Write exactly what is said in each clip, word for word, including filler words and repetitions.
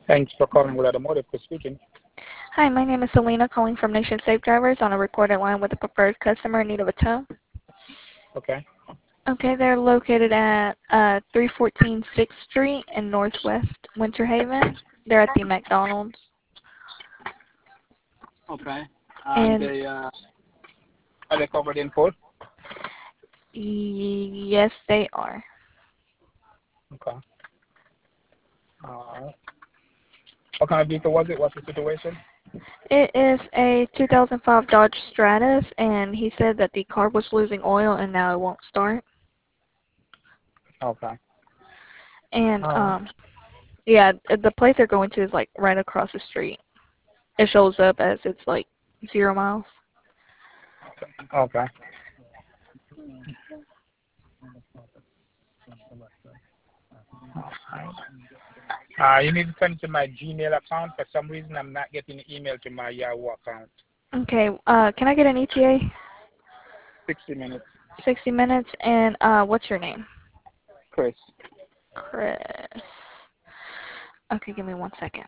Thanks for calling Will Automotive. Chris speaking. Hi, my name is Selena calling from Nation Safe Drivers on a recorded line with a preferred customer in need of a tow. Okay. Okay, they're located at uh, three fourteen sixth Street in Northwest Winter Haven. They're at the McDonald's. Okay. And And they uh, are they covered in full? yes, they are. Okay. Uh, what kind of vehicle was it? What's the situation? It is a two thousand five Dodge Stratus, and he said that the car was losing oil and now it won't start. Okay. And All right. um, yeah, the place they're going to is like right across the street. It shows up as it's like zero miles. Okay. All right. Uh, you need to send it to my Gmail account. For some reason, I'm not getting the email to my Yahoo account. Okay, uh, can I get an E T A? sixty minutes. sixty minutes, and uh, what's your name? Chris. Chris. Okay, give me one second.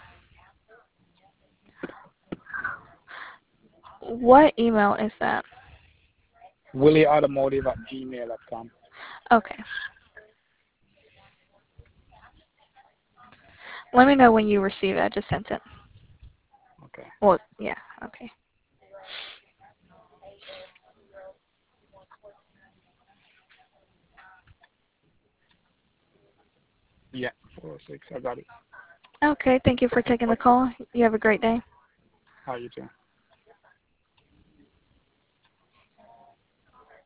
What email is that? WillieAutomotive at gmail dot com. Okay. Let me know when you receive it. I just sent it. Okay. Well, yeah, okay. Yeah. four oh six. I got it. Okay, thank you for taking the call. You have a great day. How you doing?